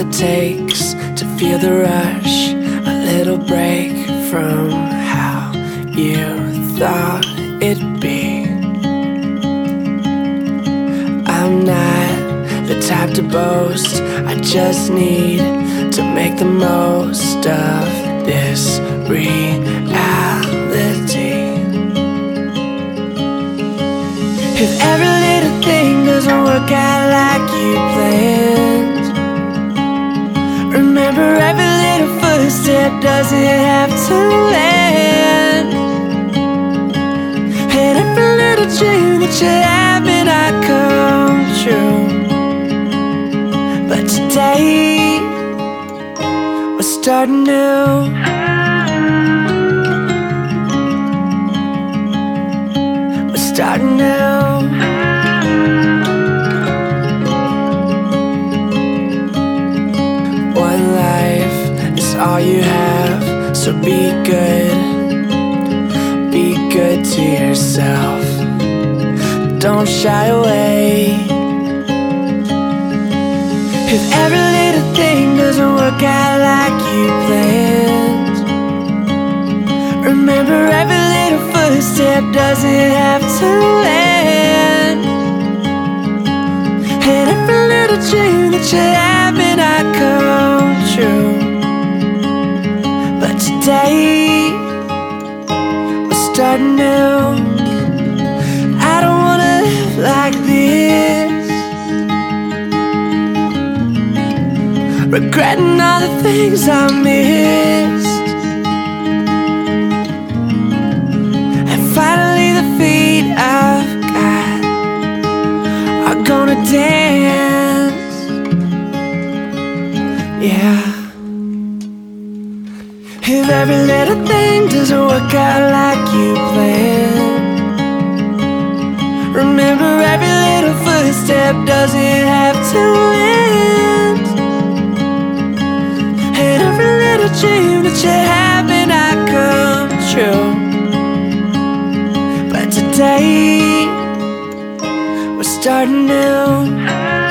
it takes to feel the rush, a little break from how you thought it'd be. I'm not the type to boast, I just need to make the most of this reality. If every little thing doesn't work out like you planned, remember every little footstep doesn't have to land. And every little dream that you have may not come true, but today we're starting new. We're starting new. One life is all you have, so be good to yourself. Don't shy away. If every little thing doesn't work out like you planned, remember every little footstep doesn't have to land. And every little dream that you have may not come true, but today we're starting new. I don't wanna live like this, regretting all the things I missed. And finally the feet I've got are gonna dance, yeah. If every little thing doesn't work out like you planned, remember every little footstep doesn't have to end. And every little dream that you have may not come true, but today we're starting new.